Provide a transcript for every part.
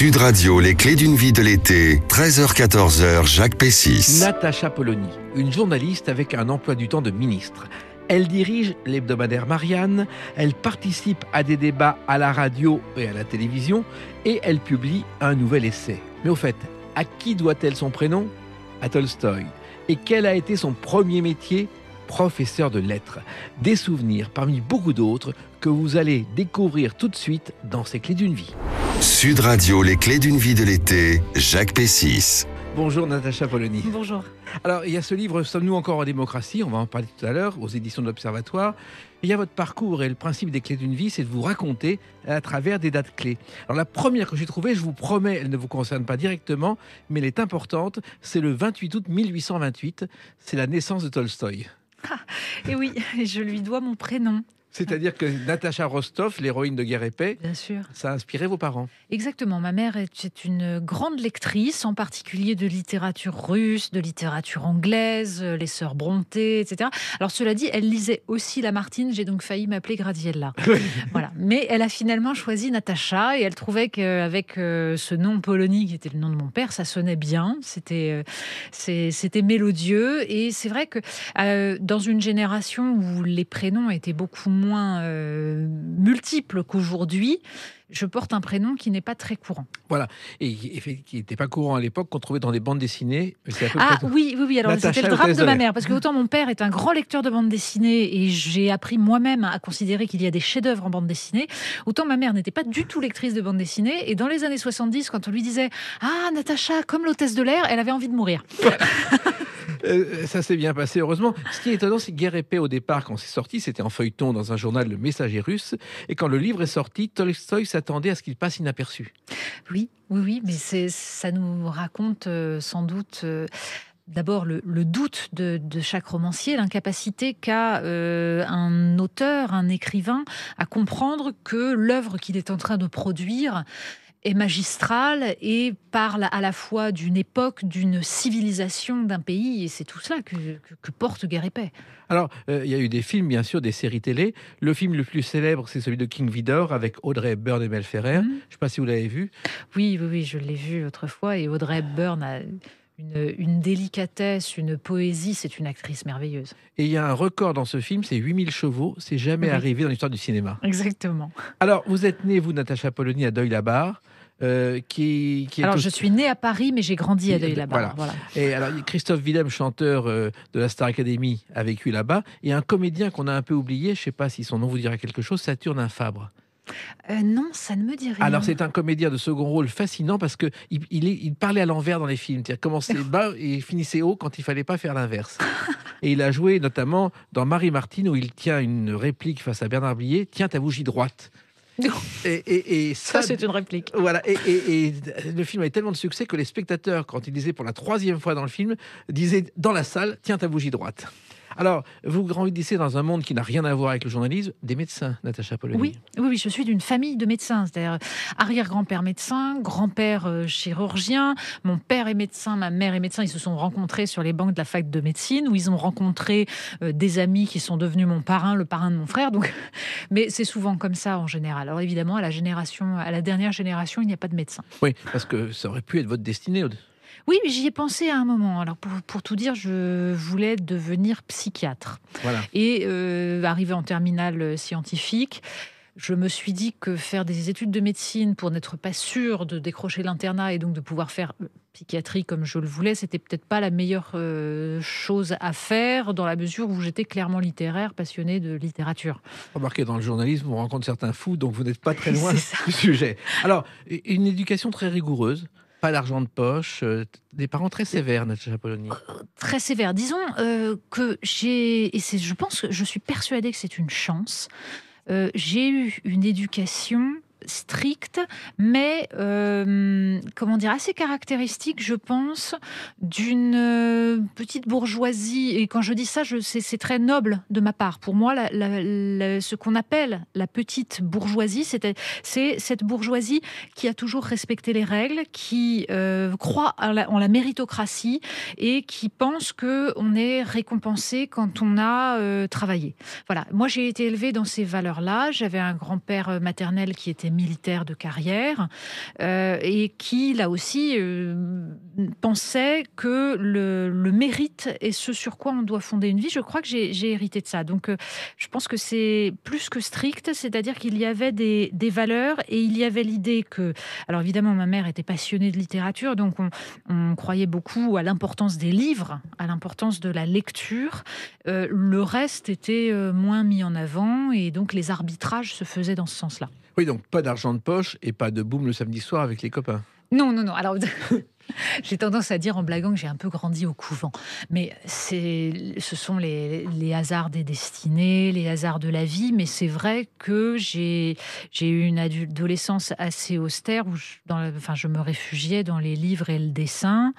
Sud Radio, les clés d'une vie de l'été, 13h-14h, Jacques Pessis. Natacha Polony, une journaliste avec un emploi du temps de ministre. Elle dirige l'hebdomadaire Marianne, elle participe à des débats à la radio et à la télévision et elle publie un nouvel essai. Mais au fait, à qui doit-elle son prénom ? À Tolstoï. Et quel a été son premier métier ? Professeur de lettres. Des souvenirs parmi beaucoup d'autres que vous allez découvrir tout de suite dans ces clés d'une vie. Sud Radio, les clés d'une vie de l'été, Jacques Pessis. Bonjour Natacha Polony. Bonjour. Alors, il y a ce livre « Sommes-nous encore en démocratie ?» On va en parler tout à l'heure, aux éditions de l'Observatoire. Il y a votre parcours et le principe des clés d'une vie, c'est de vous raconter à travers des dates clés. Alors, la première que j'ai trouvée, je vous promets, elle ne vous concerne pas directement, mais elle est importante. C'est le 28 août 1828. C'est la naissance de Tolstoï. Et oui, je lui dois mon prénom. C'est-à-dire que Natacha Rostov, l'héroïne de Guerre et Paix, Bien sûr. ça a inspiré vos parents. Exactement. Ma mère est une grande lectrice, en particulier de littérature russe, de littérature anglaise, les sœurs Brontë, etc. Alors cela dit, elle lisait aussi Lamartine. J'ai donc failli m'appeler Gradiella. Voilà. Mais elle a finalement choisi Natacha et elle trouvait qu'avec ce nom Polony, qui était le nom de mon père, ça sonnait bien. C'était mélodieux. Et c'est vrai que dans une génération où les prénoms étaient beaucoup moins multiples qu'aujourd'hui, je porte un prénom qui n'est pas très courant. Voilà, et qui n'était pas courant à l'époque, qu'on trouvait dans les bandes dessinées. Oui. Alors Natacha, c'était le drame l'hôtesse de de ma l'air. mère, parce que autant mon père est un grand lecteur de bandes dessinées et j'ai appris moi-même à considérer qu'il y a des chefs-d'œuvre en bande dessinée, autant ma mère n'était pas du tout lectrice de bande dessinée. Et dans les années 70, quand on lui disait « Ah, Natacha, comme l'hôtesse de l'air », elle avait envie de mourir. Ça s'est bien passé, heureusement. Ce qui est étonnant, c'est que Guerre et Paix, au départ, quand c'est sorti, c'était en feuilleton dans un journal, Le Messager russe. Et quand le livre est sorti, Tolstoï s'attendait à ce qu'il passe inaperçu. Oui, mais ça nous raconte sans doute... D'abord, le doute de chaque romancier, l'incapacité qu'a un auteur, un écrivain, à comprendre que l'œuvre qu'il est en train de produire est magistrale et parle à la fois d'une époque, d'une civilisation, d'un pays. Et c'est tout cela que porte Guerre et Paix. Alors, il y a eu des films, bien sûr, des séries télé. Le film le plus célèbre, c'est celui de King Vidor, avec Audrey Hepburn et Mel Ferrer. Je ne sais pas si vous l'avez vu. Oui, je l'ai vu autrefois. Et Audrey Hepburn a une délicatesse, une poésie. C'est une actrice merveilleuse. Et il y a un record dans ce film, c'est 8000 chevaux. C'est jamais arrivé dans l'histoire du cinéma. Exactement. Alors, vous êtes née, vous, Natacha Polony, à Deuil-la-Barre. Alors, je suis née à Paris, mais j'ai grandi à Deuil-la-Barre. Voilà. Et alors, Christophe Willem, chanteur de la Star Academy, a vécu là-bas. Et un comédien qu'on a un peu oublié, je ne sais pas si son nom vous dira quelque chose, Saturnin Fabre. Non, ça ne me dit rien. Alors, c'est un comédien de second rôle fascinant parce qu'il parlait à l'envers dans les films. C'est-à-dire, commençait bas et finissait haut quand il ne fallait pas faire l'inverse. Et il a joué notamment dans Marie-Martine, où il tient une réplique face à Bernard Blier. Tiens ta bougie droite. Et ça, c'est une réplique. Voilà. Et le film avait tellement de succès que les spectateurs, quand ils disaient pour la 3e fois dans le film, disaient dans la salle, tiens ta bougie droite. Alors, vous grandissez dans un monde qui n'a rien à voir avec le journalisme, des médecins, Natacha Polony. Oui, je suis d'une famille de médecins, c'est-à-dire arrière-grand-père médecin, grand-père chirurgien, mon père est médecin, ma mère est médecin. Ils se sont rencontrés sur les bancs de la fac de médecine où ils ont rencontré des amis qui sont devenus mon parrain, le parrain de mon frère. Donc, mais c'est souvent comme ça en général. Alors évidemment, à la dernière génération, il n'y a pas de médecin. Oui, parce que ça aurait pu être votre destinée. Oui, j'y ai pensé à un moment. Alors pour tout dire, je voulais devenir psychiatre. Voilà. Et arrivé en terminale scientifique, je me suis dit que faire des études de médecine pour n'être pas sûr de décrocher l'internat et donc de pouvoir faire psychiatrie comme je le voulais, c'était peut-être pas la meilleure chose à faire dans la mesure où j'étais clairement littéraire, passionnée de littérature. Remarquez, dans le journalisme, on rencontre certains fous, donc vous n'êtes pas très loin du sujet. Alors, une éducation très rigoureuse. Pas d'argent de poche, des parents très sévères, Natacha Polony. Très sévères. Disons que je pense que je suis persuadée que c'est une chance. J'ai eu une éducation stricte, mais assez caractéristique, je pense, d'une petite bourgeoisie. Et quand je dis ça, c'est très noble de ma part. Pour moi, ce qu'on appelle la petite bourgeoisie, c'est cette bourgeoisie qui a toujours respecté les règles, qui croit en la méritocratie et qui pense qu'on est récompensé quand on a travaillé. Voilà. Moi, j'ai été élevée dans ces valeurs-là. J'avais un grand-père maternel qui était militaire de carrière, et qui, là aussi, pensait que le mérite est ce sur quoi on doit fonder une vie. Je crois que j'ai hérité de ça. Donc, je pense que c'est plus que strict, c'est-à-dire qu'il y avait des valeurs et il y avait l'idée que... Alors, évidemment, ma mère était passionnée de littérature, donc on croyait beaucoup à l'importance des livres, à l'importance de la lecture. Le reste était moins mis en avant et donc les arbitrages se faisaient dans ce sens-là. Oui, donc pas d'argent de poche et pas de boum le samedi soir avec les copains. Non. Alors, j'ai tendance à dire en blaguant que j'ai un peu grandi au couvent. Mais ce sont les hasards des destinées, les hasards de la vie. Mais c'est vrai que j'ai eu une adolescence assez austère où je me réfugiais dans les livres et le dessin.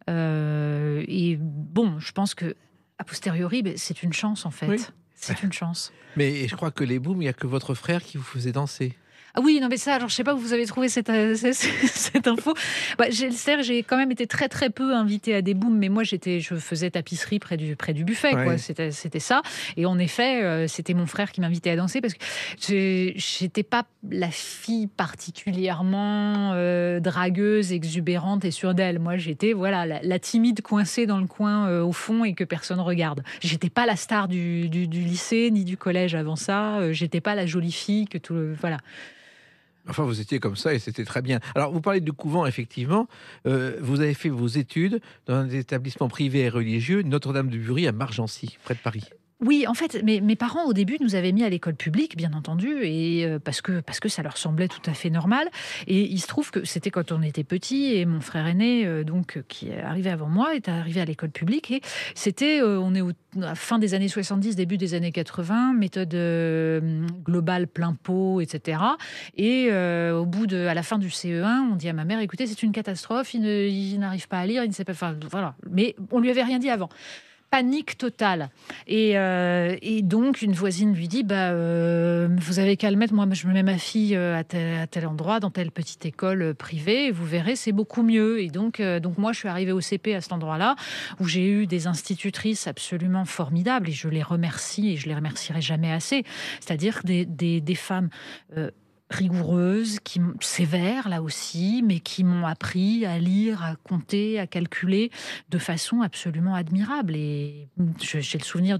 Et bon, je pense que a posteriori, c'est une chance en fait. Oui. C'est une chance. Mais je crois que les booms, il n'y a que votre frère qui vous faisait danser. Ah oui, non mais ça, alors je sais pas où vous avez trouvé cette info. C'est-à-dire, j'ai quand même été très très peu invitée à des booms, mais moi je faisais tapisserie près du buffet, quoi. Ouais. C'était ça. Et en effet, c'était mon frère qui m'invitait à danser parce que j'étais pas la fille particulièrement dragueuse, exubérante et sûre d'elle. Moi, j'étais la timide coincée dans le coin au fond et que personne regarde. J'étais pas la star du lycée ni du collège avant ça. J'étais pas la jolie fille que voilà. Enfin, vous étiez comme ça et c'était très bien. Alors, vous parlez du couvent, effectivement. Vous avez fait vos études dans un établissement privé et religieux, Notre-Dame-du-Bury, à Margency, près de Paris. Oui, en fait, mes parents, au début, nous avaient mis à l'école publique, bien entendu, et parce que ça leur semblait tout à fait normal. Et il se trouve que c'était quand on était petits, et mon frère aîné, donc, qui est arrivé avant moi, est arrivé à l'école publique. Et c'était, on est à la fin des années 70, début des années 80, méthode globale, plein pot, etc. Et à la fin du CE1, on dit à ma mère, écoutez, c'est une catastrophe, il n'arrive pas à lire, il ne sait pas... Enfin, voilà. Mais on lui avait rien dit avant. Panique totale. Et donc, une voisine lui dit, vous avez qu'à le mettre, moi je me mets ma fille à tel endroit, dans telle petite école privée, et vous verrez, c'est beaucoup mieux. Et donc moi, je suis arrivée au CP à cet endroit-là, où j'ai eu des institutrices absolument formidables, et je les remercie, et je les remercierai jamais assez. C'est-à-dire des femmes... rigoureuses, sévères là aussi, mais qui m'ont appris à lire, à compter, à calculer de façon absolument admirable. Et j'ai le souvenir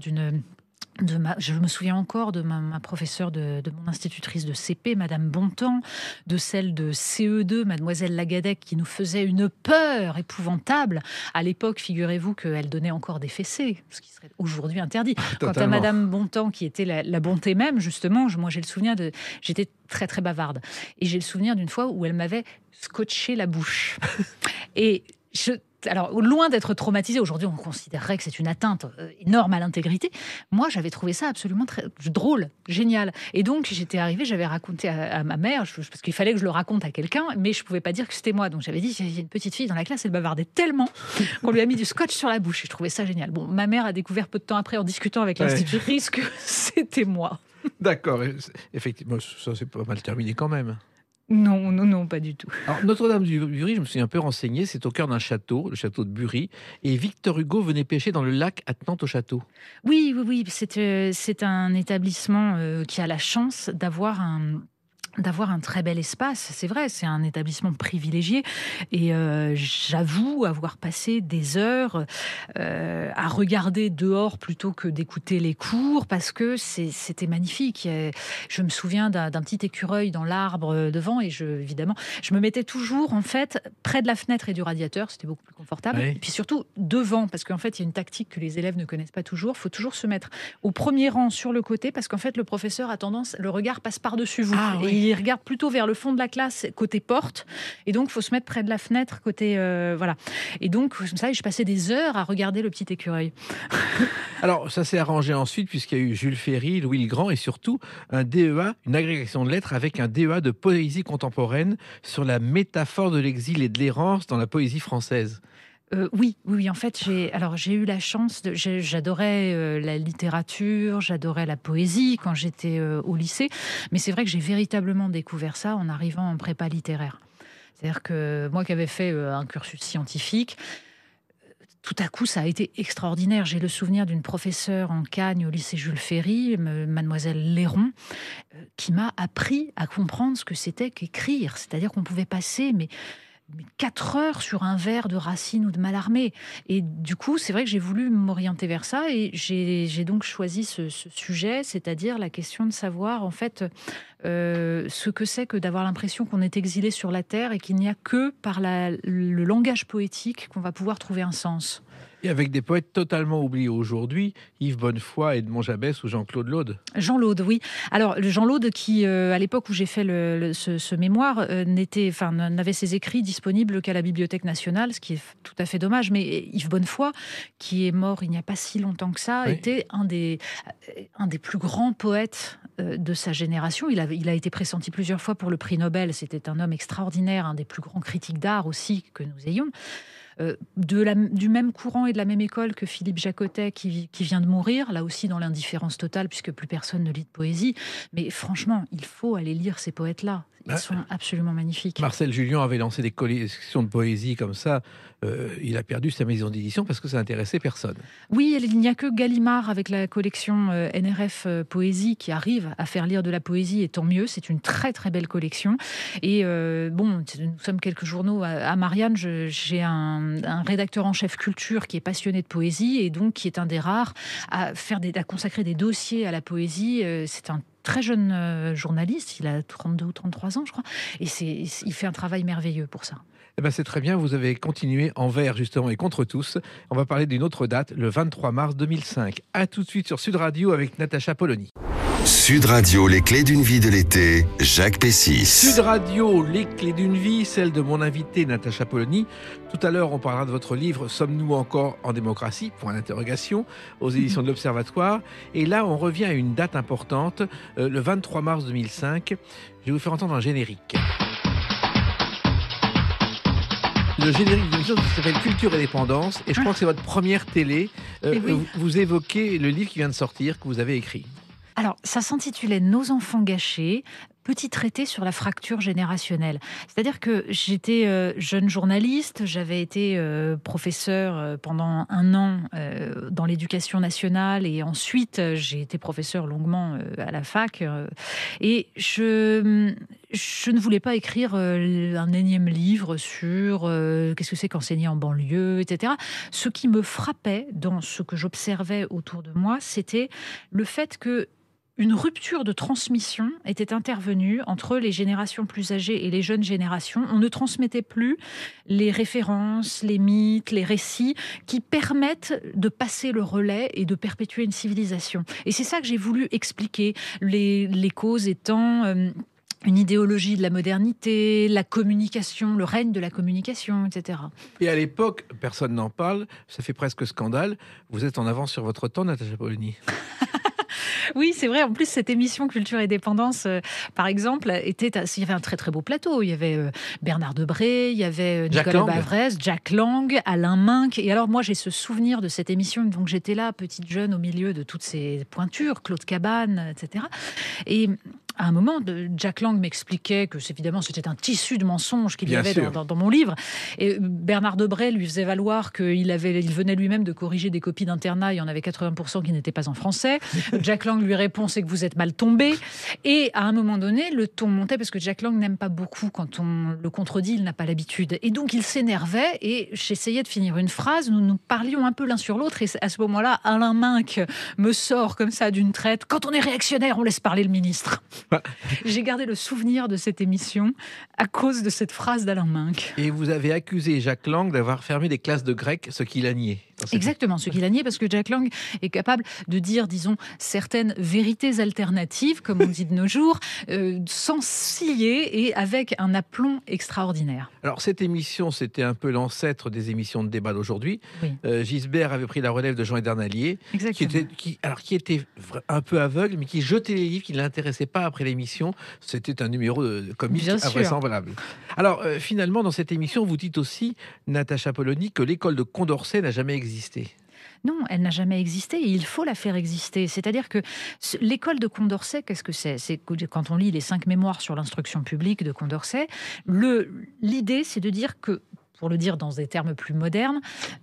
je me souviens encore de ma professeure de mon institutrice de CP, Madame Bontemps, de celle de CE2, Mademoiselle Lagadec, qui nous faisait une peur épouvantable. À l'époque, figurez-vous qu'elle donnait encore des fessées, ce qui serait aujourd'hui interdit. Totalement. Quant à Madame Bontemps, qui était la bonté même, justement, moi j'ai le souvenir j'étais très très bavarde. Et j'ai le souvenir d'une fois où elle m'avait scotché la bouche. Et alors, loin d'être traumatisée, aujourd'hui on considérerait que c'est une atteinte énorme à l'intégrité. Moi, j'avais trouvé ça absolument très drôle, génial. Et donc, j'étais arrivée, j'avais raconté à ma mère, parce qu'il fallait que je le raconte à quelqu'un, mais je ne pouvais pas dire que c'était moi. Donc, j'avais dit, il y a une petite fille dans la classe, elle bavardait tellement qu'on lui a mis du scotch sur la bouche. Et je trouvais ça génial. Bon, ma mère a découvert peu de temps après, en discutant avec l'institutrice, que c'était moi. D'accord, effectivement, ça c'est pas mal terminé quand même. Non, pas du tout. Alors, Notre-Dame-du-Bury, je me suis un peu renseigné, c'est au cœur d'un château, le château de Bury, et Victor Hugo venait pêcher dans le lac attenant au château. Oui, c'est un établissement qui a la chance d'avoir un très bel espace, c'est vrai, c'est un établissement privilégié et j'avoue avoir passé des heures à regarder dehors plutôt que d'écouter les cours parce que c'était magnifique. Je me souviens d'un petit écureuil dans l'arbre devant et évidemment, je me mettais toujours en fait près de la fenêtre et du radiateur, c'était beaucoup plus confortable. Oui. Et puis surtout devant, parce qu'en fait il y a une tactique que les élèves ne connaissent pas toujours, il faut toujours se mettre au premier rang sur le côté parce qu'en fait le professeur a tendance, le regard passe par-dessus vous. Ah, oui. Et il regarde plutôt vers le fond de la classe, côté porte. Et donc, il faut se mettre près de la fenêtre, côté... voilà. Et donc, comme ça, je passais des heures à regarder le petit écureuil. Alors, ça s'est arrangé ensuite, puisqu'il y a eu Jules Ferry, Louis le Grand, et surtout un DEA, une agrégation de lettres avec un DEA de poésie contemporaine sur la métaphore de l'exil et de l'errance dans la poésie française. Oui. En fait, j'ai eu la chance j'adorais la littérature, j'adorais la poésie quand j'étais au lycée, mais c'est vrai que j'ai véritablement découvert ça en arrivant en prépa littéraire. C'est-à-dire que moi qui avais fait un cursus scientifique, tout à coup, ça a été extraordinaire. J'ai le souvenir d'une professeure en Cagne au lycée Jules Ferry, mademoiselle Léron, qui m'a appris à comprendre ce que c'était qu'écrire. C'est-à-dire qu'on pouvait passer mais 4 heures sur un vers de Racine ou de Mallarmé. Et du coup, c'est vrai que j'ai voulu m'orienter vers ça et j'ai donc choisi ce sujet, c'est-à-dire la question de savoir en fait ce que c'est que d'avoir l'impression qu'on est exilé sur la terre et qu'il n'y a que par le langage poétique qu'on va pouvoir trouver un sens. Et avec des poètes totalement oubliés aujourd'hui, Yves Bonnefoy, Edmond Jabès ou Jean-Claude Laude. Jean Laude, oui. Alors, le Jean Laude qui, à l'époque où j'ai fait ce mémoire, n'avait ses écrits disponibles qu'à la Bibliothèque nationale, ce qui est tout à fait dommage. Mais Yves Bonnefoy, qui est mort il n'y a pas si longtemps que ça, était un des plus grands poètes de sa génération. Il a été pressenti plusieurs fois pour le prix Nobel. C'était un homme extraordinaire, un des plus grands critiques d'art aussi que nous ayons. Du même courant et de la même école que Philippe Jacotet qui vient de mourir, là aussi dans l'indifférence totale puisque plus personne ne lit de poésie. Mais franchement, il faut aller lire ces poètes-là. Ils sont absolument magnifiques. Marcel Julien avait lancé des collections de poésie comme ça. Il a perdu sa maison d'édition parce que ça n'intéressait personne. Oui, il n'y a que Gallimard avec la collection NRF Poésie qui arrive à faire lire de la poésie et tant mieux. C'est une très très belle collection. Et nous sommes quelques journaux à Marianne. J'ai un rédacteur en chef culture qui est passionné de poésie et donc qui est un des rares à consacrer des dossiers à la poésie. C'est un très jeune journaliste, il a 32 ou 33 ans, je crois, et il fait un travail merveilleux pour ça. Eh ben c'est très bien, vous avez continué envers justement et contre tous. On va parler d'une autre date, le 23 mars 2005. À tout de suite sur Sud Radio avec Natacha Polony. Sud Radio, les clés d'une vie de l'été, Jacques Pessis. Sud Radio, les clés d'une vie, celle de mon invité Natacha Polony. Tout à l'heure, on parlera de votre livre « Sommes-nous encore en démocratie ?» point d'interrogation, aux éditions de l'Observatoire. Et là, on revient à une date importante, le 23 mars 2005. Je vais vous faire entendre un générique. Le générique d'une émission qui s'appelle Culture et Dépendance. Et je crois que c'est votre première télé. Oui. Vous évoquez le livre qui vient de sortir, que vous avez écrit. Alors, ça s'intitulait « Nos enfants gâchés ». Petit traité sur la fracture générationnelle. C'est-à-dire que j'étais jeune journaliste, j'avais été professeur pendant 1 an dans l'éducation nationale et ensuite j'ai été professeur longuement à la fac et je ne voulais pas écrire un énième livre sur qu'est-ce que c'est qu'enseigner en banlieue, etc. Ce qui me frappait dans ce que j'observais autour de moi, c'était le fait que une rupture de transmission était intervenue entre les générations plus âgées et les jeunes générations. On ne transmettait plus les références, les mythes, les récits qui permettent de passer le relais et de perpétuer une civilisation. Et c'est ça que j'ai voulu expliquer, les causes étant une idéologie de la modernité, la communication, le règne de la communication, etc. Et à l'époque, personne n'en parle, ça fait presque scandale. Vous êtes en avance sur votre temps, Natacha Polony. Oui, c'est vrai. En plus, cette émission Culture et Dépendance, par exemple, il y avait un très très beau plateau. Il y avait Bernard Debré, il y avait Nicolas Bavrez, Jack Lang, Alain Minck. Et alors moi, j'ai ce souvenir de cette émission. Donc j'étais là, petite jeune, au milieu de toutes ces pointures, Claude Cabane, etc. Et à un moment, Jack Lang m'expliquait que évidemment c'était un tissu de mensonges qu'il y avait dans mon livre. Et Bernard Debré lui faisait valoir qu'il venait lui-même de corriger des copies d'internat. Il y en avait 80% qui n'étaient pas en français. Jack Lang lui répond, c'est que vous êtes mal tombé. Et à un moment donné, le ton montait parce que Jack Lang n'aime pas beaucoup quand on le contredit, il n'a pas l'habitude. Et donc il s'énervait et j'essayais de finir une phrase. Nous parlions un peu l'un sur l'autre et à ce moment-là, Alain Minck me sort comme ça d'une traite. Quand on est réactionnaire, on laisse parler le ministre. J'ai gardé le souvenir de cette émission à cause de cette phrase d'Alain Minck. Et vous avez accusé Jack Lang d'avoir fermé des classes de grec, ce qu'il a nié. Exactement, ce qu'il a nié, parce que Jack Lang est capable de dire, disons, certaines vérités alternatives, comme on dit de nos jours, sans scier et avec un aplomb extraordinaire. Alors, cette émission, c'était un peu l'ancêtre des émissions de débat d'aujourd'hui. Oui. Gisbert avait pris la relève de Jean Edernalier, qui était un peu aveugle, mais qui jetait les livres, qui ne l'intéressait pas après l'émission. C'était un numéro comique invraisemblable. Alors, finalement, dans cette émission, vous dites aussi, Natacha Polony, que l'école de Condorcet n'a jamais existé. Non, elle n'a jamais existé et il faut la faire exister. C'est-à-dire que l'école de Condorcet, qu'est-ce que c'est ? C'est quand on lit les 5 mémoires sur l'instruction publique de Condorcet, l'idée, c'est de dire que pour le dire dans des termes plus modernes,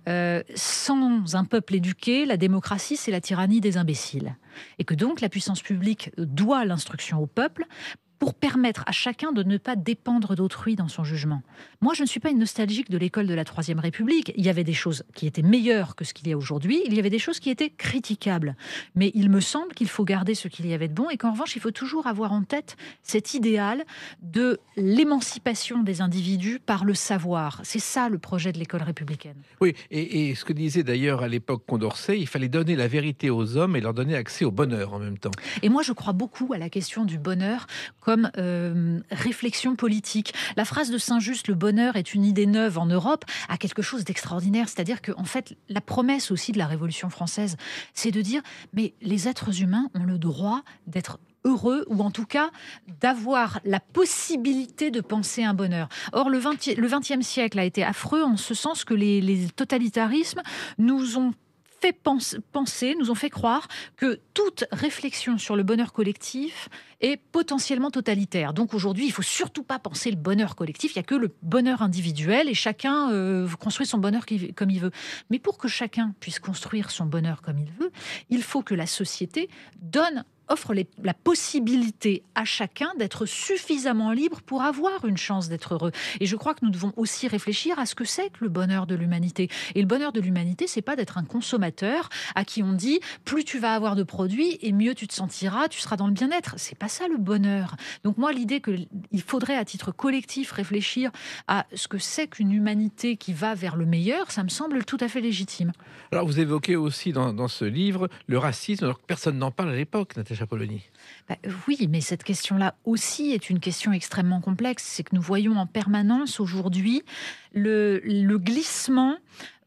sans un peuple éduqué, la démocratie, c'est la tyrannie des imbéciles. Et que donc la puissance publique doit l'instruction au peuple pour permettre à chacun de ne pas dépendre d'autrui dans son jugement. Moi, je ne suis pas une nostalgique de l'école de la Troisième République. Il y avait des choses qui étaient meilleures que ce qu'il y a aujourd'hui. Il y avait des choses qui étaient critiquables. Mais il me semble qu'il faut garder ce qu'il y avait de bon et qu'en revanche, il faut toujours avoir en tête cet idéal de l'émancipation des individus par le savoir. C'est ça le projet de l'école républicaine. Oui, et ce que disait d'ailleurs à l'époque Condorcet, il fallait donner la vérité aux hommes et leur donner accès au bonheur en même temps. Et moi, je crois beaucoup à la question du bonheur comme réflexion politique. La phrase de Saint-Just, le bonheur est une idée neuve en Europe, a quelque chose d'extraordinaire. C'est-à-dire qu'en fait, la promesse aussi de la Révolution française, c'est de dire, mais les êtres humains ont le droit d'être heureux, ou en tout cas d'avoir la possibilité de penser un bonheur. Or, le XXe siècle a été affreux en ce sens que les totalitarismes nous ont fait penser, nous ont fait croire que toute réflexion sur le bonheur collectif est potentiellement totalitaire. Donc aujourd'hui, il ne faut surtout pas penser le bonheur collectif, il n'y a que le bonheur individuel et chacun construit son bonheur comme il veut. Mais pour que chacun puisse construire son bonheur comme il veut, il faut que la société offre la possibilité à chacun d'être suffisamment libre pour avoir une chance d'être heureux. Et je crois que nous devons aussi réfléchir à ce que c'est que le bonheur de l'humanité. Et le bonheur de l'humanité, c'est pas d'être un consommateur à qui on dit plus tu vas avoir de produits et mieux tu te sentiras, tu seras dans le bien-être. C'est pas ça le bonheur. Donc moi, l'idée qu'il faudrait à titre collectif réfléchir à ce que c'est qu'une humanité qui va vers le meilleur, ça me semble tout à fait légitime. Alors vous évoquez aussi dans ce livre le racisme, alors que personne n'en parle à l'époque, Natacha Polony. Oui, mais cette question-là aussi est une question extrêmement complexe. C'est que nous voyons en permanence aujourd'hui le glissement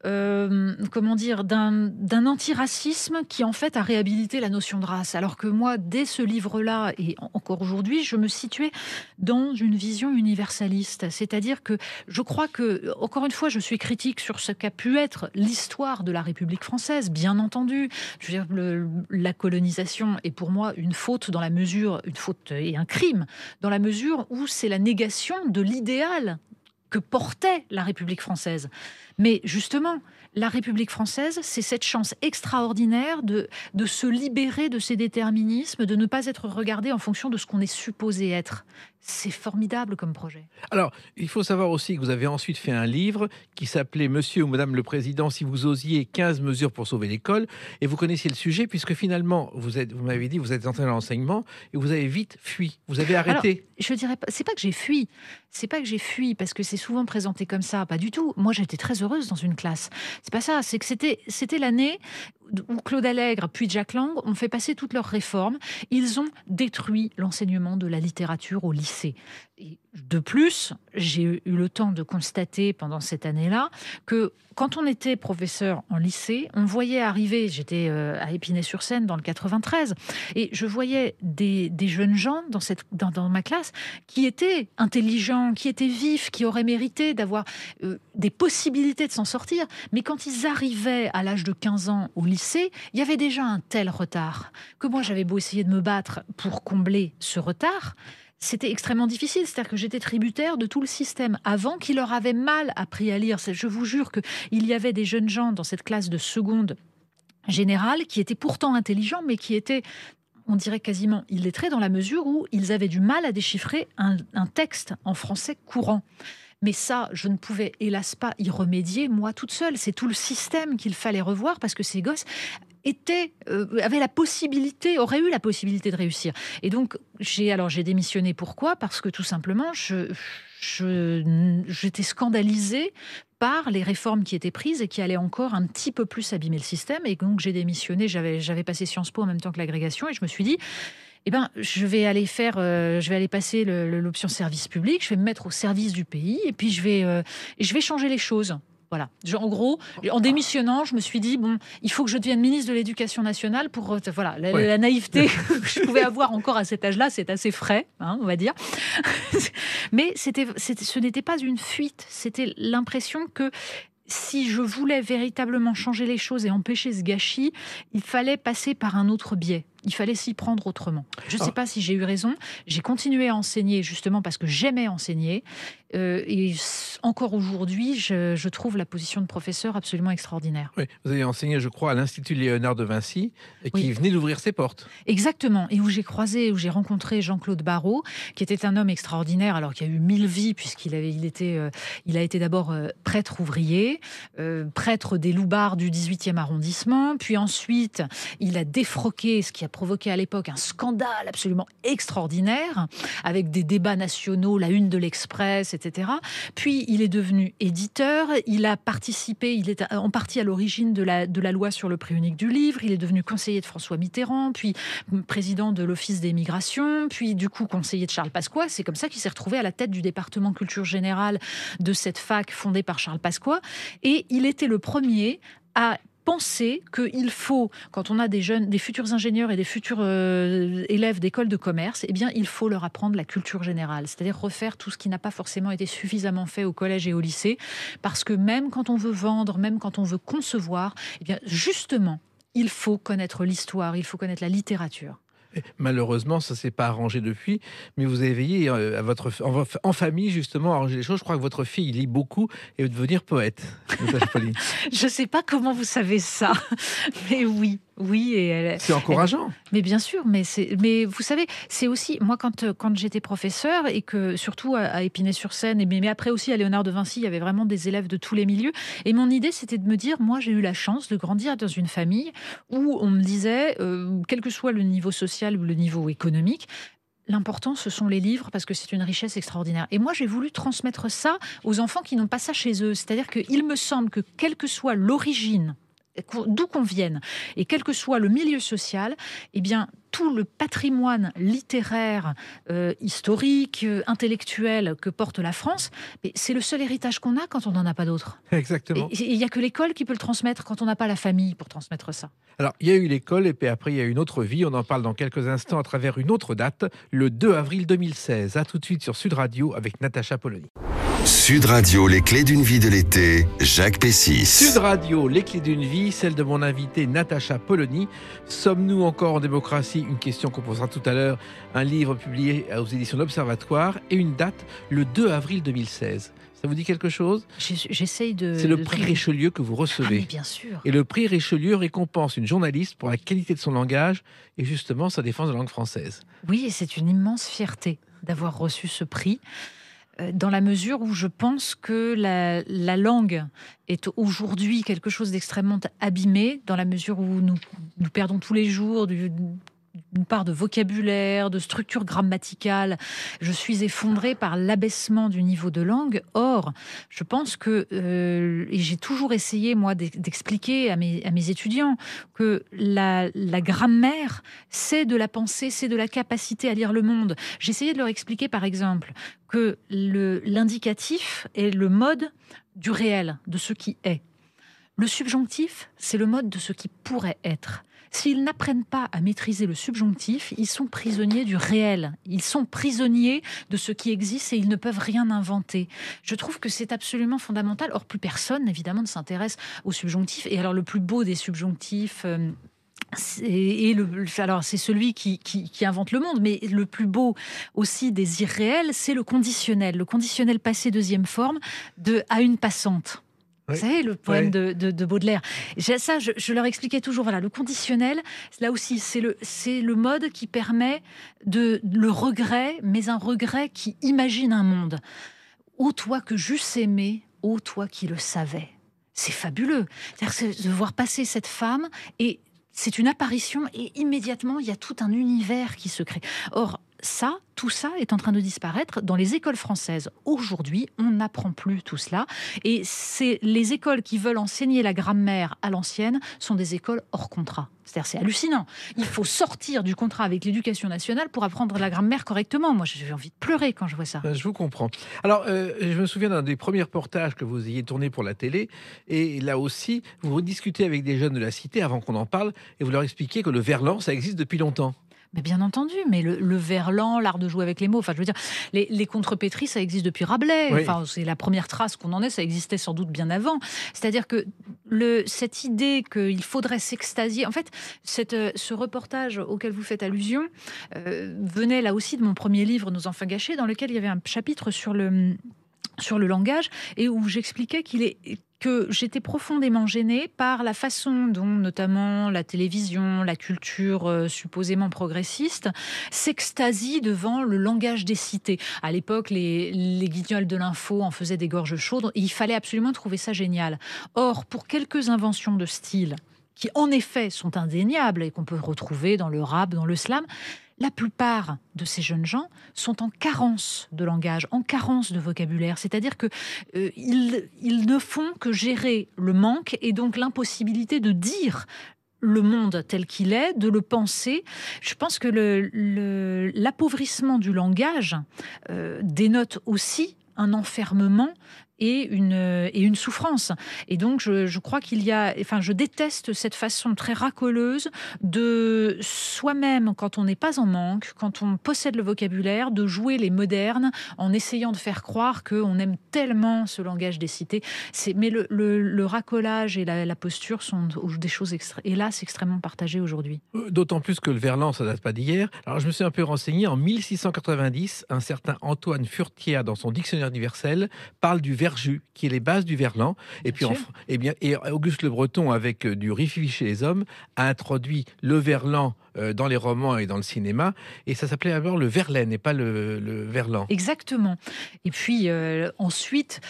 d'un antiracisme qui en fait a réhabilité la notion de race. Alors que moi, dès ce livre-là, et encore aujourd'hui, je me situais dans une vision universaliste. C'est-à-dire que je crois que, encore une fois, je suis critique sur ce qu'a pu être l'histoire de la République française, bien entendu. Je veux dire, la colonisation est pour moi une faute et un crime, dans la mesure où c'est la négation de l'idéal que portait la République française. Mais justement, la République française, c'est cette chance extraordinaire de se libérer de ses déterminismes, de ne pas être regardé en fonction de ce qu'on est supposé être. C'est formidable comme projet. Alors, il faut savoir aussi que vous avez ensuite fait un livre qui s'appelait « Monsieur ou Madame le Président, si vous osiez 15 mesures pour sauver l'école ». Et vous connaissiez le sujet puisque finalement, vous m'avez dit, vous êtes entré dans l'enseignement et vous avez vite fui. Vous avez arrêté. Alors, je dirais pas, c'est pas que j'ai fui. C'est pas que j'ai fui parce que c'est souvent présenté comme ça. Pas du tout. Moi, j'étais très heureuse dans une classe. C'est pas ça. C'est que c'était l'année où Claude Allègre puis Jack Lang ont fait passer toutes leurs réformes. Ils ont détruit l'enseignement de la littérature au lycée. Et de plus, j'ai eu le temps de constater pendant cette année-là que quand on était professeur en lycée, on voyait arriver, j'étais à Épinay-sur-Seine dans le 93, et je voyais des jeunes gens dans ma classe qui étaient intelligents, qui étaient vifs, qui auraient mérité d'avoir des possibilités de s'en sortir. Mais quand ils arrivaient à l'âge de 15 ans au lycée, il y avait déjà un tel retard que moi, j'avais beau essayer de me battre pour combler ce retard, c'était extrêmement difficile. C'est-à-dire que j'étais tributaire de tout le système avant qui leur avait mal appris à lire. Je vous jure qu'il y avait des jeunes gens dans cette classe de seconde générale qui étaient pourtant intelligents, mais qui étaient, on dirait quasiment illettrés dans la mesure où ils avaient du mal à déchiffrer un texte en français courant. Mais ça, je ne pouvais hélas pas y remédier, moi toute seule. C'est tout le système qu'il fallait revoir parce que ces gosses auraient eu la possibilité de réussir. Et donc, j'ai démissionné. Pourquoi ? Parce que tout simplement, j'étais scandalisée par les réformes qui étaient prises et qui allaient encore un petit peu plus abîmer le système. Et donc, j'ai démissionné. J'avais passé Sciences Po en même temps que l'agrégation et je me suis dit, je vais aller passer l'option service public, je vais me mettre au service du pays et puis je vais changer les choses. Voilà. En gros, en démissionnant, je me suis dit, il faut que je devienne ministre de l'Éducation nationale pour... la naïveté que je pouvais avoir encore à cet âge-là, c'est assez frais, on va dire. Mais ce n'était pas une fuite, c'était l'impression que si je voulais véritablement changer les choses et empêcher ce gâchis, il fallait passer par un autre biais. Il fallait s'y prendre autrement. Je ne sais pas si j'ai eu raison. J'ai continué à enseigner justement parce que j'aimais enseigner. Et encore aujourd'hui, je trouve la position de professeur absolument extraordinaire. Oui, vous avez enseigné, je crois, à l'Institut Léonard de Vinci, qui venait d'ouvrir ses portes. Exactement, et où j'ai rencontré Jean-Claude Barrault, qui était un homme extraordinaire, alors qu'il a eu 1000 vies, puisqu'il a été d'abord prêtre ouvrier, prêtre des Loubards du 18e arrondissement, puis ensuite il a défroqué, ce qui a provoqué à l'époque un scandale absolument extraordinaire, avec des débats nationaux, la une de l'Express, etc. Puis il est devenu éditeur, il a participé, il est en partie à l'origine de la loi sur le prix unique du livre, il est devenu conseiller de François Mitterrand, puis président de l'Office des migrations, puis du coup conseiller de Charles Pasqua. C'est comme ça qu'il s'est retrouvé à la tête du département culture générale de cette fac fondée par Charles Pasqua. Et il était le premier à penser qu'il faut, quand on a des futurs ingénieurs et des futurs élèves d'école de commerce, eh bien, il faut leur apprendre la culture générale, c'est-à-dire refaire tout ce qui n'a pas forcément été suffisamment fait au collège et au lycée, parce que même quand on veut vendre, même quand on veut concevoir, eh bien, justement, il faut connaître l'histoire, il faut connaître la littérature. Malheureusement, ça ne s'est pas arrangé depuis, mais vous avez veillé en famille, justement, à arranger les choses. Je crois que votre fille lit beaucoup et veut devenir poète. Je ne sais pas comment vous savez ça, mais oui. C'est encourageant. Mais bien sûr, mais vous savez, c'est aussi, moi, quand j'étais professeur, et que surtout à Épinay-sur-Seine, mais après aussi à Léonard de Vinci, il y avait vraiment des élèves de tous les milieux. Et mon idée, c'était de me dire, moi, j'ai eu la chance de grandir dans une famille où on me disait, quel que soit le niveau social ou le niveau économique, l'important, ce sont les livres, parce que c'est une richesse extraordinaire. Et moi, j'ai voulu transmettre ça aux enfants qui n'ont pas ça chez eux. C'est-à-dire qu'il me semble que, quelle que soit l'origine, d'où qu'on vienne, et quel que soit le milieu social, eh bien, tout le patrimoine littéraire, historique, intellectuel que porte la France, c'est le seul héritage qu'on a quand on n'en a pas d'autre. Exactement. Et il n'y a que l'école qui peut le transmettre quand on n'a pas la famille pour transmettre ça. Alors, il y a eu l'école, et puis après, il y a eu une autre vie. On en parle dans quelques instants à travers une autre date, le 2 avril 2016. À tout de suite sur Sud Radio avec Natacha Polony. Sud Radio, les clés d'une vie de l'été, Jacques Pessis. Sud Radio, les clés d'une vie, celle de mon invité Natacha Polony. Sommes-nous encore en démocratie? Une question qu'on posera tout à l'heure. Un livre publié aux éditions de l'Observatoire et une date, le 2 avril 2016. Ça vous dit quelque chose? J'essaye de... C'est le prix Richelieu que vous recevez. Ah, mais bien sûr. Et le prix Richelieu récompense une journaliste pour la qualité de son langage et justement sa défense de la langue française. Oui, et c'est une immense fierté d'avoir reçu ce prix, dans la mesure où je pense que la langue est aujourd'hui quelque chose d'extrêmement abîmé, dans la mesure où nous perdons tous les jours une part de vocabulaire, de structure grammaticale. Je suis effondrée par l'abaissement du niveau de langue. Or, je pense que, et j'ai toujours essayé, moi, d'expliquer à mes étudiants que la grammaire, c'est de la pensée, c'est de la capacité à lire le monde. J'essayais de leur expliquer, par exemple, que l'indicatif est le mode du réel, de ce qui est. Le subjonctif, c'est le mode de ce qui pourrait être. S'ils n'apprennent pas à maîtriser le subjonctif, ils sont prisonniers du réel. Ils sont prisonniers de ce qui existe et ils ne peuvent rien inventer. Je trouve que c'est absolument fondamental. Or, plus personne, évidemment, ne s'intéresse au subjonctif. Et alors, le plus beau des subjonctifs... c'est celui qui invente le monde, mais le plus beau aussi des irréels, c'est le conditionnel passé deuxième forme de « à une passante ». Vous savez, le poème de Baudelaire. Ça, je leur expliquais toujours, voilà, le conditionnel, là aussi, c'est le mode qui permet le regret, mais un regret qui imagine un monde. Ô toi que j'eusse aimé, ô toi qui le savais. C'est fabuleux. C'est de voir passer cette femme et c'est une apparition et immédiatement, il y a tout un univers qui se crée. Or, tout ça est en train de disparaître dans les écoles françaises. Aujourd'hui, on n'apprend plus tout cela. Et c'est les écoles qui veulent enseigner la grammaire à l'ancienne sont des écoles hors contrat. C'est-à-dire, c'est hallucinant. Il faut sortir du contrat avec l'éducation nationale pour apprendre la grammaire correctement. Moi, j'ai envie de pleurer quand je vois ça. Je vous comprends. Alors, je me souviens d'un des premiers reportages que vous ayez tourné pour la télé. Et là aussi, vous rediscutez avec des jeunes de la cité avant qu'on en parle. Et vous leur expliquez que le verlan, ça existe depuis longtemps. Mais bien entendu, mais le verlan, l'art de jouer avec les mots, enfin je veux dire, les contrepétries, ça existe depuis Rabelais. Oui. Enfin, c'est la première trace qu'on en ait, ça existait sans doute bien avant. C'est-à-dire que cette idée qu'il faudrait s'extasier, en fait, ce reportage auquel vous faites allusion venait là aussi de mon premier livre, Nos enfants gâchés, dans lequel il y avait un chapitre sur sur le langage, et où j'expliquais que j'étais profondément gênée par la façon dont, notamment, la télévision, la culture supposément progressiste, s'extasie devant le langage des cités. À l'époque, les guignols de l'info en faisaient des gorges chaudes, et il fallait absolument trouver ça génial. Or, pour quelques inventions de style, qui en effet sont indéniables et qu'on peut retrouver dans le rap, dans le slam, la plupart de ces jeunes gens sont en carence de langage, en carence de vocabulaire. C'est-à-dire qu'ils ne font que gérer le manque et donc l'impossibilité de dire le monde tel qu'il est, de le penser. Je pense que l'appauvrissement du langage dénote aussi un enfermement et une souffrance. Et donc, je crois je déteste cette façon très racoleuse de soi-même, quand on n'est pas en manque, quand on possède le vocabulaire, de jouer les modernes en essayant de faire croire qu'on aime tellement ce langage des cités. Mais le racolage et la posture sont des choses, hélas, extrêmement partagées aujourd'hui. D'autant plus que le verlan, ça date pas d'hier. Alors, je me suis un peu renseigné. En 1690, un certain Antoine Furetière, dans son dictionnaire universel, parle du verlan, qui est les bases du verlan. Et puis, et Auguste Le Breton, avec du Rififi chez les hommes, a introduit le verlan dans les romans et dans le cinéma. Et ça s'appelait d'abord le verlaine et pas le verlan. Exactement. Et puis ensuite,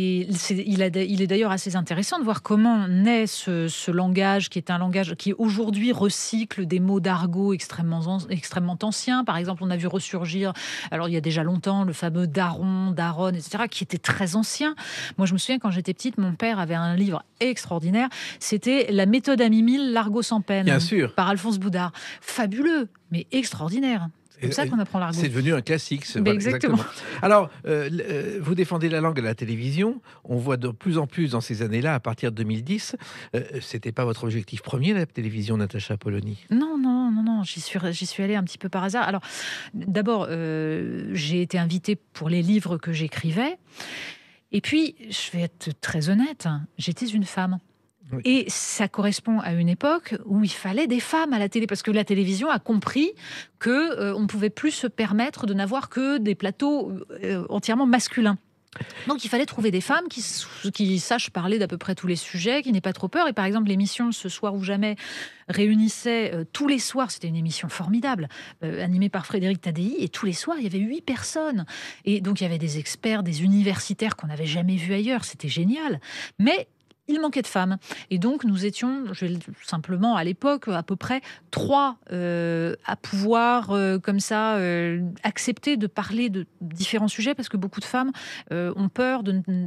il est d'ailleurs assez intéressant de voir comment naît ce langage, qui est un langage qui aujourd'hui recycle des mots d'argot extrêmement anciens. Par exemple, on a vu ressurgir, alors il y a déjà longtemps, le fameux daron, daronne, etc., qui était très ancien. Moi, je me souviens, quand j'étais petite, mon père avait un livre extraordinaire. C'était La méthode à Mimile, l'argot sans peine. Bien sûr. Par Alphonse Boudard. Fabuleux, mais extraordinaire. C'est comme ça qu'on apprend l'argot. C'est devenu un classique. Exactement. Alors, vous défendez la langue à la télévision. On voit de plus en plus dans ces années-là, à partir de 2010. C'était pas votre objectif premier, la télévision, Natacha Polony? Non. J'y suis allée un petit peu par hasard. Alors, d'abord, j'ai été invitée pour les livres que j'écrivais. Et puis, je vais être très honnête, j'étais une femme. Oui. Et ça correspond à une époque où il fallait des femmes à la télé, parce que la télévision a compris qu'on ne pouvait plus se permettre de n'avoir que des plateaux entièrement masculins. Donc il fallait trouver des femmes qui sachent parler d'à peu près tous les sujets, qui n'aient pas trop peur. Et par exemple, l'émission Ce soir ou jamais réunissait tous les soirs, c'était une émission formidable, animée par Frédéric Tadei, et tous les soirs, il y avait 8 personnes. Et donc il y avait des experts, des universitaires qu'on n'avait jamais vus ailleurs, c'était génial. Mais il manquait de femmes. Et donc, nous étions, simplement, à l'époque, à peu près 3 à pouvoir, comme ça, accepter de parler de différents sujets, parce que beaucoup de femmes ont peur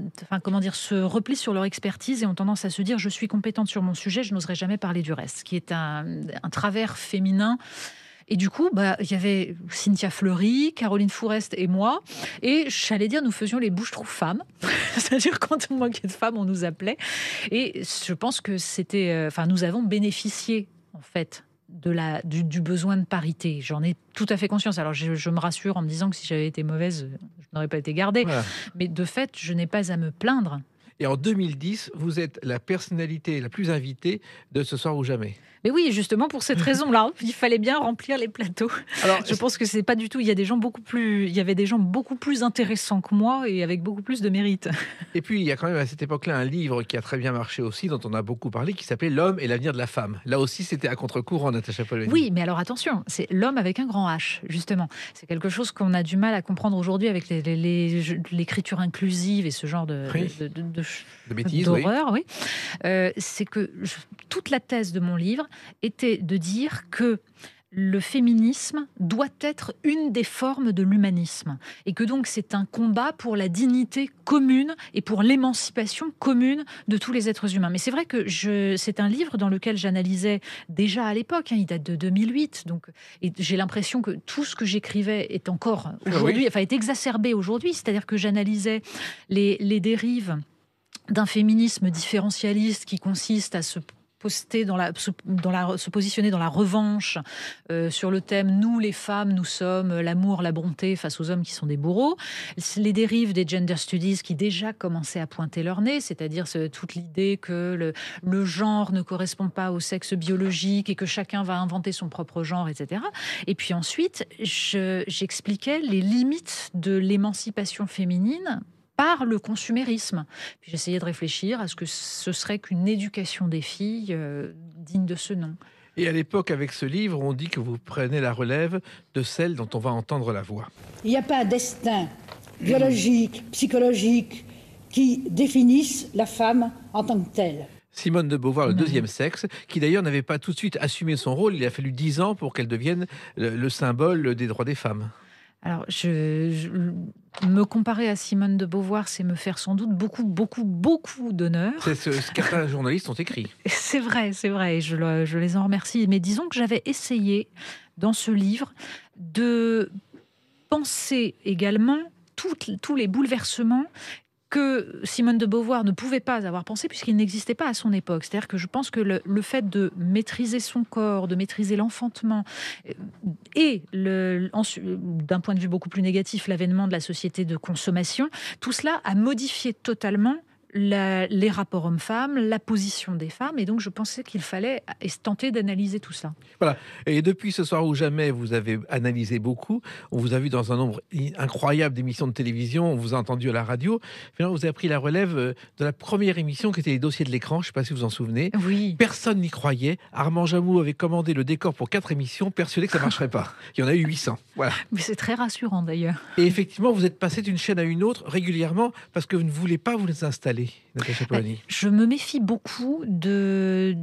se replient sur leur expertise et ont tendance à se dire « je suis compétente sur mon sujet, je n'oserais jamais parler du reste », ce qui est un travers féminin. Et du coup, il y avait Cynthia Fleury, Caroline Fourest et moi. Et j'allais dire, nous faisions les bouches-trous femmes. C'est-à-dire, quand on manquait de femmes, on nous appelait. Et je pense que nous avons bénéficié, en fait, du besoin de parité. J'en ai tout à fait conscience. Alors, je me rassure en me disant que si j'avais été mauvaise, je n'aurais pas été gardée. Voilà. Mais de fait, je n'ai pas à me plaindre. Et en 2010, vous êtes la personnalité la plus invitée de Ce soir ou jamais. Mais oui, justement pour cette raison-là, il fallait bien remplir les plateaux. Alors, je pense que c'est pas du tout. Il y avait des gens beaucoup plus intéressants que moi et avec beaucoup plus de mérite. Et puis il y a quand même à cette époque-là un livre qui a très bien marché aussi, dont on a beaucoup parlé, qui s'appelait L'homme et l'avenir de la femme. Là aussi, c'était à contre-courant, Natacha Polony. Oui, mais alors attention, c'est l'homme avec un grand H, justement. C'est quelque chose qu'on a du mal à comprendre aujourd'hui avec l'écriture inclusive et ce genre de bêtises, d'horreur. Oui. C'est que toute la thèse de mon livre était de dire que le féminisme doit être une des formes de l'humanisme et que donc c'est un combat pour la dignité commune et pour l'émancipation commune de tous les êtres humains. Mais c'est vrai que c'est un livre dans lequel j'analysais déjà à l'époque, il date de 2008, donc, et j'ai l'impression que tout ce que j'écrivais est encore aujourd'hui, est exacerbé aujourd'hui, c'est-à-dire que j'analysais les dérives d'un féminisme différentialiste qui consiste à se positionner dans la revanche sur le thème « Nous, les femmes, nous sommes l'amour, la bonté face aux hommes qui sont des bourreaux ». Les dérives des gender studies qui déjà commençaient à pointer leur nez, c'est-à-dire toute l'idée que le genre ne correspond pas au sexe biologique et que chacun va inventer son propre genre, etc. Et puis ensuite, j'expliquais les limites de l'émancipation féminine par le consumérisme. Puis j'essayais de réfléchir à ce que ce serait qu'une éducation des filles digne de ce nom. Et à l'époque, avec ce livre, on dit que vous prenez la relève de celle dont on va entendre la voix. Il n'y a pas un destin biologique, psychologique qui définisse la femme en tant que telle. Simone de Beauvoir, le deuxième sexe, qui d'ailleurs n'avait pas tout de suite assumé son rôle. Il a fallu 10 ans pour qu'elle devienne le symbole des droits des femmes. Alors, me comparer à Simone de Beauvoir, c'est me faire sans doute beaucoup d'honneur. C'est ce que certains journalistes ont écrit. C'est vrai, et je les en remercie. Mais disons que j'avais essayé, dans ce livre, de penser également tous les bouleversements que Simone de Beauvoir ne pouvait pas avoir pensé puisqu'il n'existait pas à son époque. C'est-à-dire que je pense que le fait de maîtriser son corps, de maîtriser l'enfantement et, d'un point de vue beaucoup plus négatif, l'avènement de la société de consommation, tout cela a modifié totalement les rapports hommes-femmes, la position des femmes, et donc je pensais qu'il fallait tenter d'analyser tout ça. Voilà. Et depuis Ce soir ou jamais, vous avez analysé beaucoup. On vous a vu dans un nombre incroyable d'émissions de télévision, on vous a entendu à la radio. Finalement, vous avez pris la relève de la première émission qui était les dossiers de l'écran, je ne sais pas si vous vous en souvenez. Oui. Personne n'y croyait. Armand Jamout avait commandé le décor pour 4 émissions, persuadé que ça ne marcherait pas. Il y en a eu 800. Voilà. Mais c'est très rassurant d'ailleurs. Et effectivement, vous êtes passé d'une chaîne à une autre régulièrement parce que vous ne voulez pas vous les installer. Natacha Polony. Je me méfie beaucoup de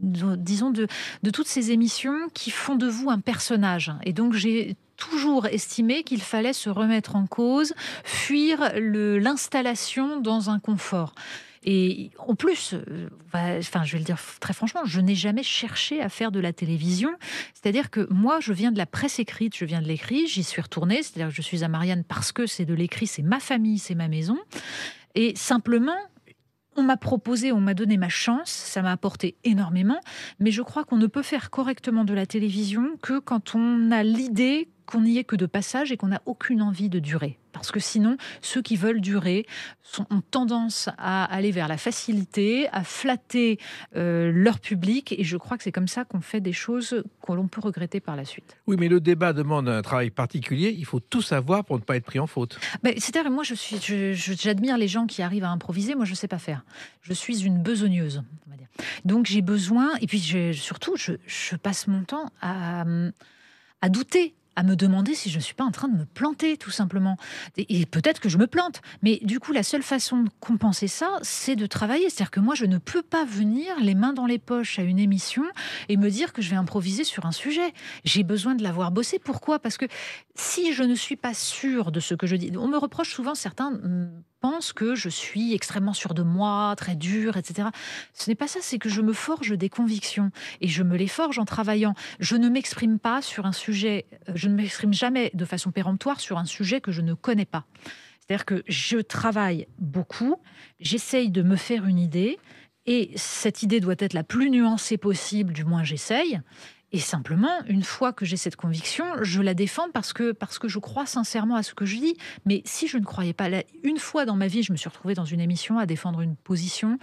toutes ces émissions qui font de vous un personnage. Et donc j'ai toujours estimé qu'il fallait se remettre en cause, fuir l'installation dans un confort. Et en plus, je vais le dire très franchement, je n'ai jamais cherché à faire de la télévision. C'est-à-dire que moi, je viens de la presse écrite, je viens de l'écrit, j'y suis retournée. C'est-à-dire que je suis à Marianne parce que c'est de l'écrit, c'est ma famille, c'est ma maison. Et simplement, on m'a proposé, on m'a donné ma chance, ça m'a apporté énormément, mais je crois qu'on ne peut faire correctement de la télévision que quand on a l'idée qu'on n'y est que de passage et qu'on n'a aucune envie de durer. Parce que sinon, ceux qui veulent durer ont tendance à aller vers la facilité, à flatter leur public, et je crois que c'est comme ça qu'on fait des choses que l'on peut regretter par la suite. Oui, mais le débat demande un travail particulier, il faut tout savoir pour ne pas être pris en faute. C'est-à-dire, moi, j'admire les gens qui arrivent à improviser, moi je ne sais pas faire. Je suis une besogneuse, on va dire. Donc j'ai besoin, et puis surtout, je passe mon temps à douter, à me demander si je ne suis pas en train de me planter, tout simplement. Et peut-être que je me plante. Mais du coup, la seule façon de compenser ça, c'est de travailler. C'est-à-dire que moi, je ne peux pas venir les mains dans les poches à une émission et me dire que je vais improviser sur un sujet. J'ai besoin de l'avoir bossé. Pourquoi ? Parce que si je ne suis pas sûre de ce que je dis... On me reproche souvent, certains pensent que je suis extrêmement sûre de moi, très dure, etc. Ce n'est pas ça, c'est que je me forge des convictions. Et je me les forge en travaillant. Je ne m'exprime pas sur un sujet... Je ne m'exprime jamais de façon péremptoire sur un sujet que je ne connais pas. C'est-à-dire que je travaille beaucoup, j'essaye de me faire une idée, et cette idée doit être la plus nuancée possible, du moins j'essaye. Et simplement, une fois que j'ai cette conviction, je la défends parce que je crois sincèrement à ce que je dis. Mais si je ne croyais pas, une fois dans ma vie, je me suis retrouvée dans une émission à défendre une position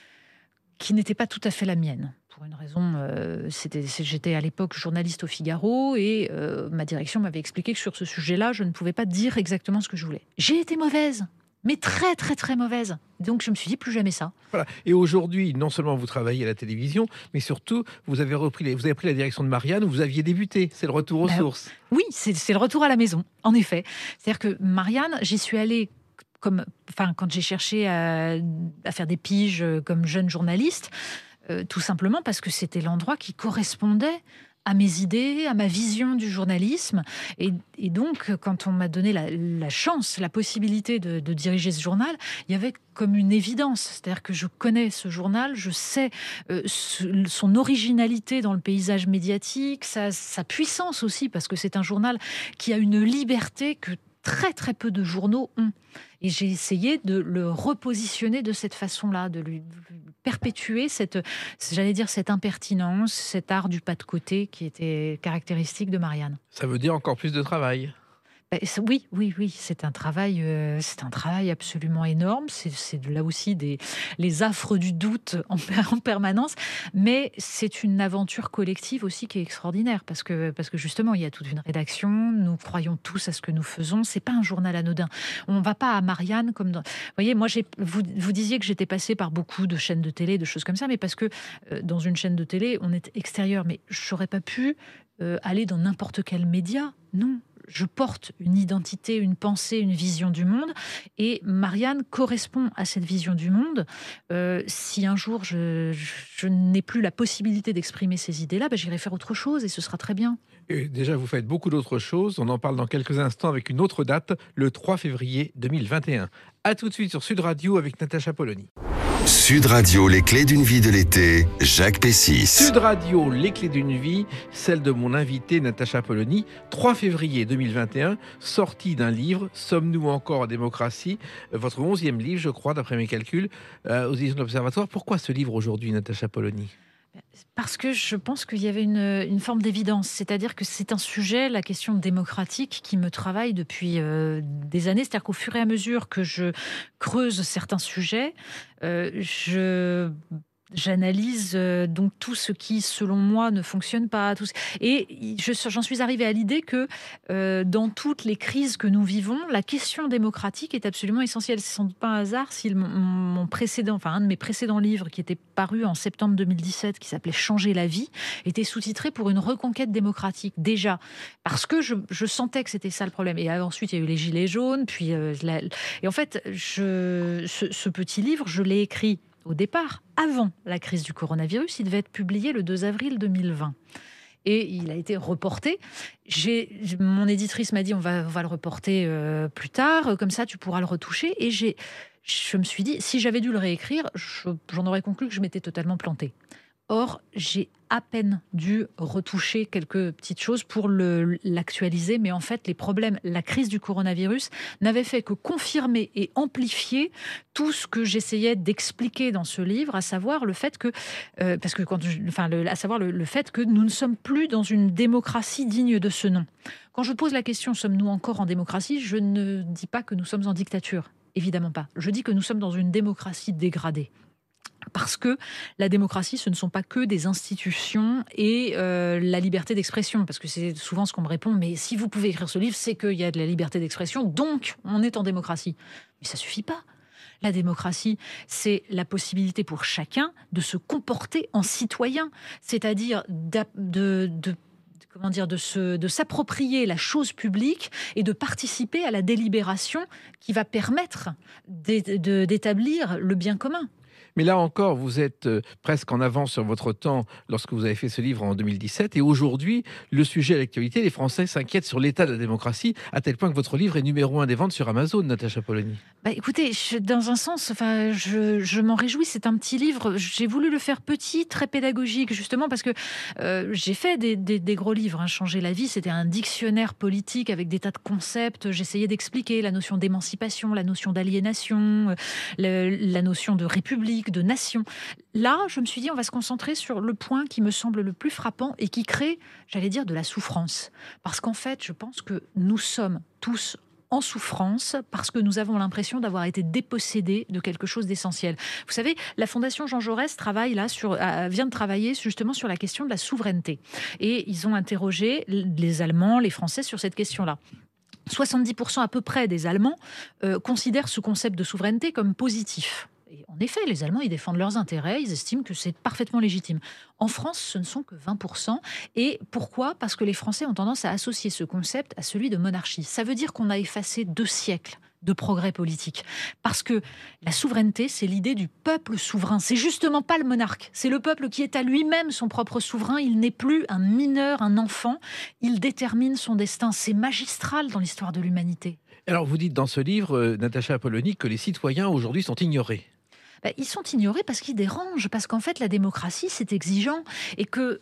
qui n'était pas tout à fait la mienne. Pour une raison, j'étais à l'époque journaliste au Figaro et ma direction m'avait expliqué que sur ce sujet-là, je ne pouvais pas dire exactement ce que je voulais. J'ai été mauvaise, mais très très très mauvaise. Donc je me suis dit plus jamais ça. Voilà. Et aujourd'hui, non seulement vous travaillez à la télévision, mais surtout vous avez pris la direction de Marianne où vous aviez débuté. C'est le retour aux sources. Oui, c'est le retour à la maison, en effet. C'est-à-dire que Marianne, j'y suis allée quand j'ai cherché à faire des piges comme jeune journaliste. Tout simplement parce que c'était l'endroit qui correspondait à mes idées, à ma vision du journalisme. Et donc, quand on m'a donné la chance, la possibilité de diriger ce journal, il y avait comme une évidence. C'est-à-dire que je connais ce journal, je sais son originalité dans le paysage médiatique, sa puissance aussi, parce que c'est un journal qui a une liberté que très très peu de journaux ont. Et j'ai essayé de le repositionner de cette façon-là, de lui perpétuer cette impertinence, cet art du pas de côté qui était caractéristique de Marianne. Ça veut dire encore plus de travail. Oui, c'est un travail absolument énorme. C'est là aussi les affres du doute en permanence, mais c'est une aventure collective aussi qui est extraordinaire parce que justement il y a toute une rédaction. Nous croyons tous à ce que nous faisons. C'est pas un journal anodin. On va pas à Marianne comme dans. Vous voyez, moi vous disiez que j'étais passée par beaucoup de chaînes de télé, de choses comme ça, mais parce que dans une chaîne de télé, on est extérieur. Mais je n'aurais pas pu aller dans n'importe quel média. Non. Je porte une identité, une pensée, une vision du monde. Et Marianne correspond à cette vision du monde. Si un jour je n'ai plus la possibilité d'exprimer ces idées-là, j'irai faire autre chose et ce sera très bien. Et déjà, vous faites beaucoup d'autres choses. On en parle dans quelques instants avec une autre date, le 3 février 2021. A tout de suite sur Sud Radio avec Natacha Polony. Sud Radio, les clés d'une vie de l'été, Jacques Pessis. Sud Radio, les clés d'une vie, celle de mon invité Natacha Polony, 3 février 2021, sortie d'un livre, Sommes-nous encore en démocratie ? Votre 11e livre, je crois, d'après mes calculs, aux éditions de l'Observatoire. Pourquoi ce livre aujourd'hui, Natacha Polony ? Parce que je pense qu'il y avait une forme d'évidence. C'est-à-dire que c'est un sujet, la question démocratique, qui me travaille depuis des années. C'est-à-dire qu'au fur et à mesure que je creuse certains sujets, j'analyse donc tout ce qui, selon moi, ne fonctionne pas. Et j'en suis arrivée à l'idée que dans toutes les crises que nous vivons, la question démocratique est absolument essentielle. C'est sans doute pas un hasard si un de mes précédents livres, qui était paru en septembre 2017, qui s'appelait « Changer la vie », était sous-titré pour une reconquête démocratique. Déjà, parce que je sentais que c'était ça le problème. Et ensuite, il y a eu les Gilets jaunes. Et en fait, ce petit livre, je l'ai écrit au départ, avant la crise du coronavirus. Il devait être publié le 2 avril 2020. Et il a été reporté. Mon éditrice m'a dit, on va le reporter plus tard, comme ça tu pourras le retoucher. Et je me suis dit, si j'avais dû le réécrire, j'en aurais conclu que je m'étais totalement plantée. Or, j'ai à peine dû retoucher quelques petites choses pour l'actualiser, mais en fait, les problèmes, la crise du coronavirus n'avait fait que confirmer et amplifier tout ce que j'essayais d'expliquer dans ce livre, à savoir le fait que, le fait que nous ne sommes plus dans une démocratie digne de ce nom. Quand je pose la question, sommes-nous encore en démocratie ? Je ne dis pas que nous sommes en dictature, évidemment pas. Je dis que nous sommes dans une démocratie dégradée. Parce que la démocratie, ce ne sont pas que des institutions et la liberté d'expression. Parce que c'est souvent ce qu'on me répond, mais si vous pouvez écrire ce livre, c'est qu'il y a de la liberté d'expression, donc on est en démocratie. Mais ça ne suffit pas. La démocratie, c'est la possibilité pour chacun de se comporter en citoyen, c'est-à-dire de s'approprier la chose publique et de participer à la délibération qui va permettre d'établir le bien commun. Mais là encore, vous êtes presque en avance sur votre temps lorsque vous avez fait ce livre en 2017. Et aujourd'hui, le sujet à l'actualité, les Français s'inquiètent sur l'état de la démocratie, à tel point que votre livre est numéro 1 des ventes sur Amazon, Natacha Polony. Écoutez, dans un sens, je m'en réjouis. C'est un petit livre. J'ai voulu le faire petit, très pédagogique, justement parce que j'ai fait des gros livres. Changer la vie, c'était un dictionnaire politique avec des tas de concepts. J'essayais d'expliquer la notion d'émancipation, la notion d'aliénation, la notion de république, de nation. Là, je me suis dit, on va se concentrer sur le point qui me semble le plus frappant et qui crée, j'allais dire, de la souffrance. Parce qu'en fait, je pense que nous sommes tous en souffrance parce que nous avons l'impression d'avoir été dépossédés de quelque chose d'essentiel. Vous savez, la Fondation Jean Jaurès vient de travailler justement sur la question de la souveraineté. Et ils ont interrogé les Allemands, les Français sur cette question-là. 70% à peu près des Allemands considèrent ce concept de souveraineté comme positif. Et en effet, les Allemands, ils défendent leurs intérêts, ils estiment que c'est parfaitement légitime. En France, ce ne sont que 20%. Et pourquoi ? Parce que les Français ont tendance à associer ce concept à celui de monarchie. Ça veut dire qu'on a effacé 2 siècles de progrès politique. Parce que la souveraineté, c'est l'idée du peuple souverain. C'est justement pas le monarque. C'est le peuple qui est à lui-même son propre souverain. Il n'est plus un mineur, un enfant. Il détermine son destin. C'est magistral dans l'histoire de l'humanité. Alors, vous dites dans ce livre, Natacha Polony, que les citoyens aujourd'hui sont ignorés. Ils sont ignorés parce qu'ils dérangent, parce qu'en fait la démocratie c'est exigeant et que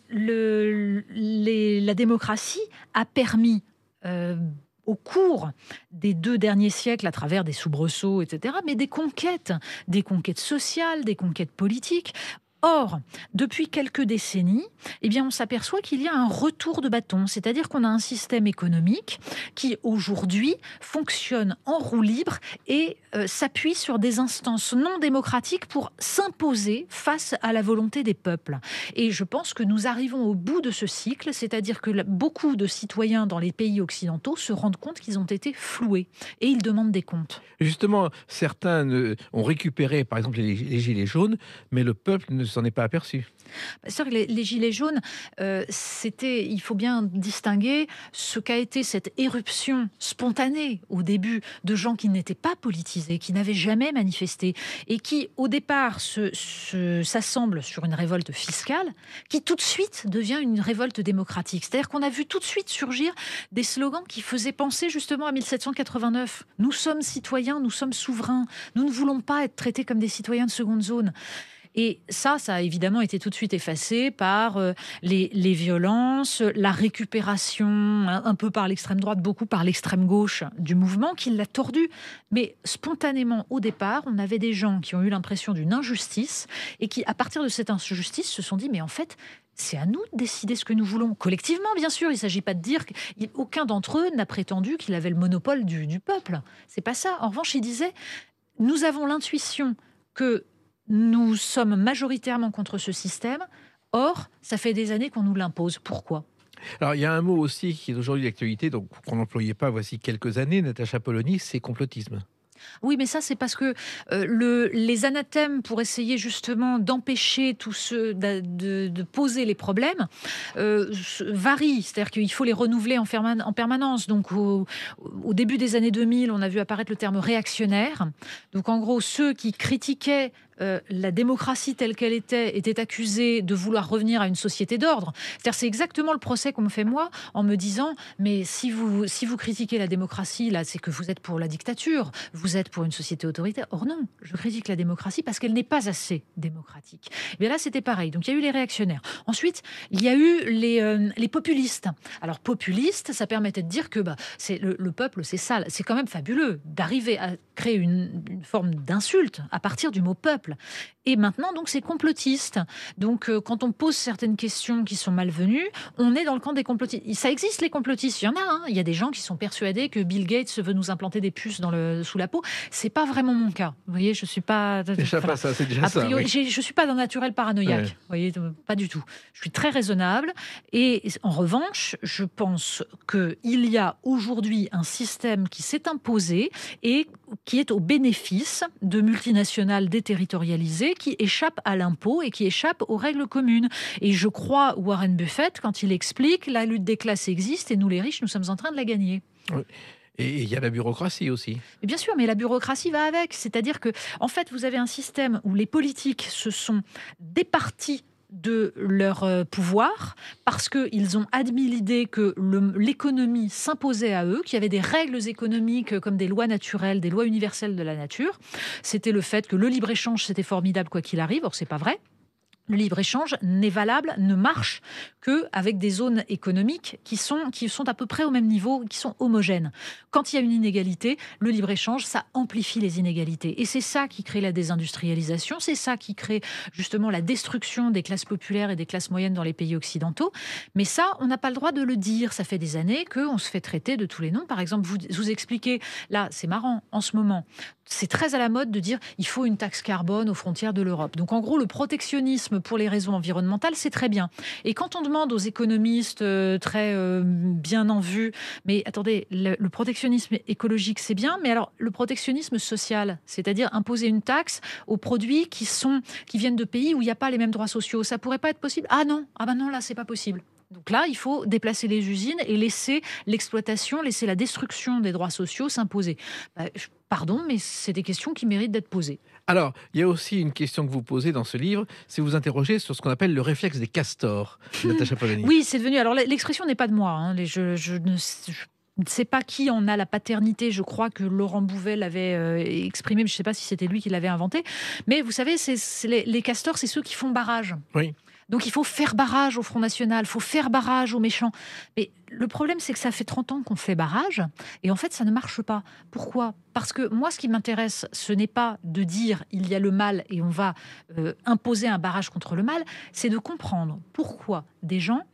la démocratie a permis au cours des 2 derniers siècles, à travers des soubresauts, etc., mais des conquêtes sociales, des conquêtes politiques. Or, depuis quelques décennies, eh bien, on s'aperçoit qu'il y a un retour de bâton, c'est-à-dire qu'on a un système économique qui, aujourd'hui, fonctionne en roue libre et s'appuie sur des instances non démocratiques pour s'imposer face à la volonté des peuples. Et je pense que nous arrivons au bout de ce cycle, c'est-à-dire que beaucoup de citoyens dans les pays occidentaux se rendent compte qu'ils ont été floués et ils demandent des comptes. Justement, certains ont récupéré, par exemple, les gilets jaunes, mais le peuple ne s'en est pas aperçu. C'est vrai que les gilets jaunes, il faut bien distinguer ce qu'a été cette éruption spontanée au début de gens qui n'étaient pas politisés, qui n'avaient jamais manifesté et qui, au départ, s'assemblent sur une révolte fiscale qui tout de suite devient une révolte démocratique. C'est-à-dire qu'on a vu tout de suite surgir des slogans qui faisaient penser justement à 1789. Nous sommes citoyens, nous sommes souverains, nous ne voulons pas être traités comme des citoyens de seconde zone. Et ça a évidemment été tout de suite effacé par les violences, la récupération, un peu par l'extrême droite, beaucoup par l'extrême gauche du mouvement, qui l'a tordu. Mais spontanément, au départ, on avait des gens qui ont eu l'impression d'une injustice et qui, à partir de cette injustice, se sont dit, mais en fait, c'est à nous de décider ce que nous voulons. Collectivement, bien sûr, il ne s'agit pas de dire qu'aucun d'entre eux n'a prétendu qu'il avait le monopole du peuple. C'est pas ça. En revanche, il disait, nous avons l'intuition que nous sommes majoritairement contre ce système. Or, ça fait des années qu'on nous l'impose. Pourquoi ? Alors, il y a un mot aussi qui est aujourd'hui d'actualité, donc qu'on n'employait pas voici quelques années, Natacha Polony, c'est complotisme. Oui, mais ça, c'est parce que les anathèmes pour essayer justement d'empêcher tous ceux de poser les problèmes varient. C'est-à-dire qu'il faut les renouveler en permanence. Donc, au début des années 2000, on a vu apparaître le terme réactionnaire. Donc, en gros, ceux qui critiquaient la démocratie telle qu'elle était accusée de vouloir revenir à une société d'ordre. C'est-à-dire, c'est exactement le procès qu'on me fait moi en me disant, mais si vous critiquez la démocratie, là, c'est que vous êtes pour la dictature, vous êtes pour une société autoritaire. Or non, je critique la démocratie parce qu'elle n'est pas assez démocratique. Et bien là, c'était pareil. Donc, il y a eu les réactionnaires. Ensuite, il y a eu les populistes. Alors, populiste, ça permettait de dire que c'est le peuple, c'est ça. C'est quand même fabuleux d'arriver à créer une forme d'insulte à partir du mot peuple. Et maintenant, donc, c'est complotiste. Donc, quand on pose certaines questions qui sont malvenues, on est dans le camp des complotistes. Ça existe, les complotistes, il y en a. Hein. Il y a des gens qui sont persuadés que Bill Gates veut nous implanter des puces sous la peau. C'est pas vraiment mon cas. Vous voyez, je suis pas... Déjà pas ça, c'est déjà ça. Oui. Je suis pas d'un naturel paranoïaque. Ouais. Vous voyez, pas du tout. Je suis très raisonnable. Et en revanche, je pense qu'il y a aujourd'hui un système qui s'est imposé et qui est au bénéfice de multinationales déterritorialisées qui échappent à l'impôt et qui échappent aux règles communes. Et je crois Warren Buffett quand il explique la lutte des classes existe et nous les riches, nous sommes en train de la gagner. Oui. Et il y a la bureaucratie aussi. Et bien sûr, mais la bureaucratie va avec. C'est-à-dire que, en fait, vous avez un système où les politiques se sont départis de leur pouvoir parce qu'ils ont admis l'idée que l'économie s'imposait à eux, qu'il y avait des règles économiques comme des lois naturelles, des lois universelles de la nature. C'était le fait que le libre-échange, c'était formidable quoi qu'il arrive. Or, c'est pas vrai. Le libre-échange n'est valable, ne marche qu'avec des zones économiques qui sont à peu près au même niveau, qui sont homogènes. Quand il y a une inégalité, le libre-échange, ça amplifie les inégalités. Et c'est ça qui crée la désindustrialisation, c'est ça qui crée justement la destruction des classes populaires et des classes moyennes dans les pays occidentaux. Mais ça, on n'a pas le droit de le dire. Ça fait des années qu'on se fait traiter de tous les noms. Par exemple, vous expliquez, là, c'est marrant, en ce moment, c'est très à la mode de dire il faut une taxe carbone aux frontières de l'Europe. Donc en gros, le protectionnisme pour les raisons environnementales, c'est très bien. Et quand on demande aux économistes très bien en vue, mais attendez, le protectionnisme écologique, c'est bien, mais alors le protectionnisme social, c'est-à-dire imposer une taxe aux produits qui viennent de pays où il n'y a pas les mêmes droits sociaux, ça pourrait pas être possible ? Ah non, là, c'est pas possible. Donc là, il faut déplacer les usines et laisser l'exploitation, laisser la destruction des droits sociaux s'imposer. Pardon, mais c'est des questions qui méritent d'être posées. Alors, il y a aussi une question que vous posez dans ce livre, c'est vous interroger sur ce qu'on appelle le réflexe des castors, Natacha Polony. Oui, c'est devenu... Alors, l'expression n'est pas de moi. Hein. Je ne sais pas qui en a la paternité. Je crois que Laurent Bouvet l'avait exprimé, mais je ne sais pas si c'était lui qui l'avait inventé. Mais vous savez, les castors, c'est ceux qui font barrage. Oui. Donc il faut faire barrage au Front National, il faut faire barrage aux méchants. Mais le problème, c'est que ça fait 30 ans qu'on fait barrage, et en fait, ça ne marche pas. Pourquoi ? Parce que moi, ce qui m'intéresse, ce n'est pas de dire il y a le mal et on va imposer un barrage contre le mal, c'est de comprendre pourquoi des gens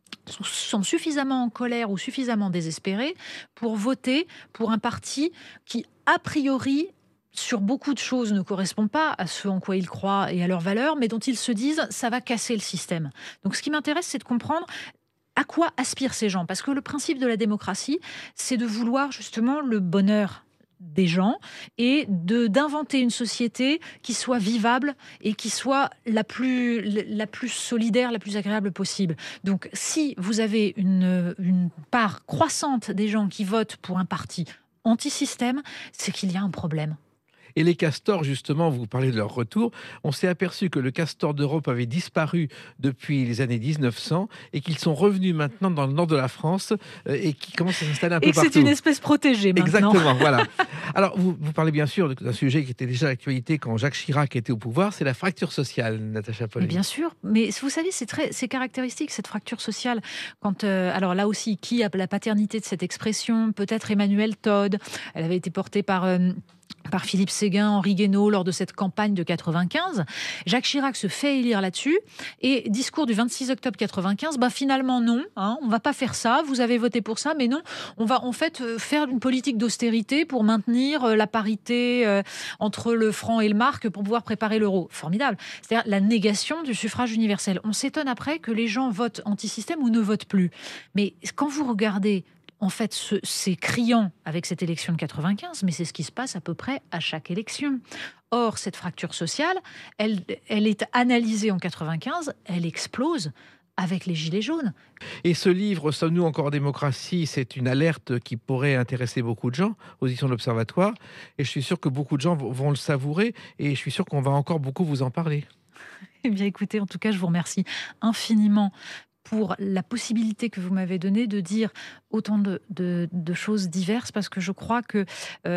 sont suffisamment en colère ou suffisamment désespérés pour voter pour un parti qui, a priori, sur beaucoup de choses ne correspond pas à ce en quoi ils croient et à leurs valeurs, mais dont ils se disent ça va casser le système. Donc ce qui m'intéresse, c'est de comprendre à quoi aspirent ces gens. Parce que le principe de la démocratie, c'est de vouloir justement le bonheur des gens et d'inventer une société qui soit vivable et qui soit la plus solidaire, la plus agréable possible. Donc si vous avez une part croissante des gens qui votent pour un parti anti-système, c'est qu'il y a un problème. Et les castors, justement, vous parlez de leur retour. On s'est aperçu que le castor d'Europe avait disparu depuis les années 1900 et qu'ils sont revenus maintenant dans le nord de la France et qui commencent à s'installer un peu partout. Et que c'est une espèce protégée maintenant. Exactement, voilà. Alors, vous parlez bien sûr d'un sujet qui était déjà d'actualité quand Jacques Chirac était au pouvoir, c'est la fracture sociale, Natacha Polony. Bien sûr, mais vous savez, c'est caractéristique, cette fracture sociale. Alors là aussi, qui a la paternité de cette expression ? Peut-être Emmanuel Todd. Elle avait été portée par Philippe Séguin, Henri Guénaud, lors de cette campagne de 95. Jacques Chirac se fait élire là-dessus. Et discours du 26 octobre 95, finalement non, on ne va pas faire ça, vous avez voté pour ça, mais non, on va en fait faire une politique d'austérité pour maintenir la parité entre le franc et le marque pour pouvoir préparer l'euro. Formidable. C'est-à-dire la négation du suffrage universel. On s'étonne après que les gens votent anti-système ou ne votent plus. Mais quand vous regardez en fait, c'est criant avec cette élection de 95, mais c'est ce qui se passe à peu près à chaque élection. Or, cette fracture sociale, elle est analysée en 95, elle explose avec les Gilets jaunes. Et ce livre, Sommes-nous encore en démocratie ? C'est une alerte qui pourrait intéresser beaucoup de gens aux éditions de l'Observatoire. Et je suis sûr que beaucoup de gens vont le savourer et je suis sûr qu'on va encore beaucoup vous en parler. Eh bien, écoutez, en tout cas, je vous remercie infiniment pour la possibilité que vous m'avez donnée de dire autant de choses diverses, parce que je crois que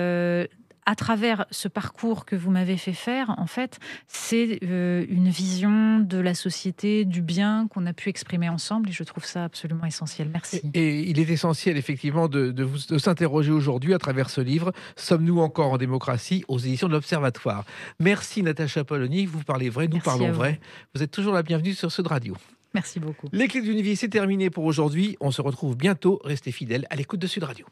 à travers ce parcours que vous m'avez fait faire, en fait, c'est une vision de la société, du bien qu'on a pu exprimer ensemble, et je trouve ça absolument essentiel. Merci. Et il est essentiel, effectivement, de s'interroger aujourd'hui à travers ce livre, Sommes-nous encore en démocratie ? Aux éditions de l'Observatoire. Merci Natacha Polony, vous parlez vrai, nous parlons vrai. Vous êtes toujours la bienvenue sur Sud Radio. Merci beaucoup. Les Clés de l'Univers, c'est terminé pour aujourd'hui. On se retrouve bientôt. Restez fidèles à l'écoute de Sud Radio.